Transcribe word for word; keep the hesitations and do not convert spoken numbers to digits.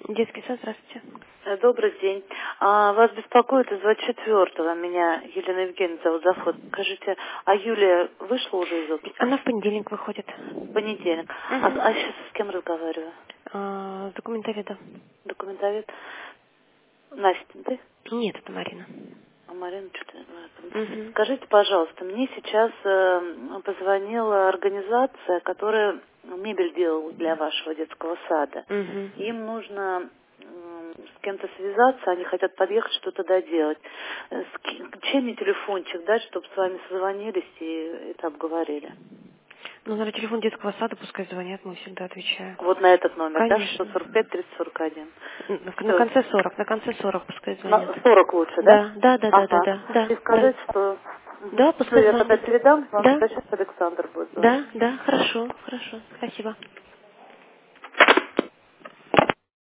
Детский сад, здравствуйте. Э, Добрый день. А, вас беспокоит из двадцать четвёртого. Меня Елена Евгеньевна зовут Заход. Скажите, а Юлия вышла уже из отпуска? Она в понедельник выходит. В понедельник. А, Угу. а сейчас с кем разговариваю? А, документоведа. Документовед? Настя, да? Нет, это Марина. А Марина что-то не знаю. Угу. Скажите, пожалуйста, мне сейчас э, позвонила организация, которая мебель делала для вашего детского сада. Угу. Им нужно м, с кем-то связаться, они хотят подъехать, что-то доделать. Э, с ки- Чем мне телефончик дать, чтобы с вами созвонились и это обговорили? Ну, на телефон детского сада пускай звонят, мы всегда отвечаем. Вот на этот номер, да, Конечно. шестьсот сорок пять тридцать сорок один. Н- На Все. конце сорок, на конце сорок пускай звонят. На сорок лучше, да? Да, да, да, да, да, Ага. да, да, И да. сказать, что... Да, Все, пускай я тогда звонят. передам, вам Да, тогда сейчас Александр будет звонить. да, да, хорошо, хорошо, спасибо.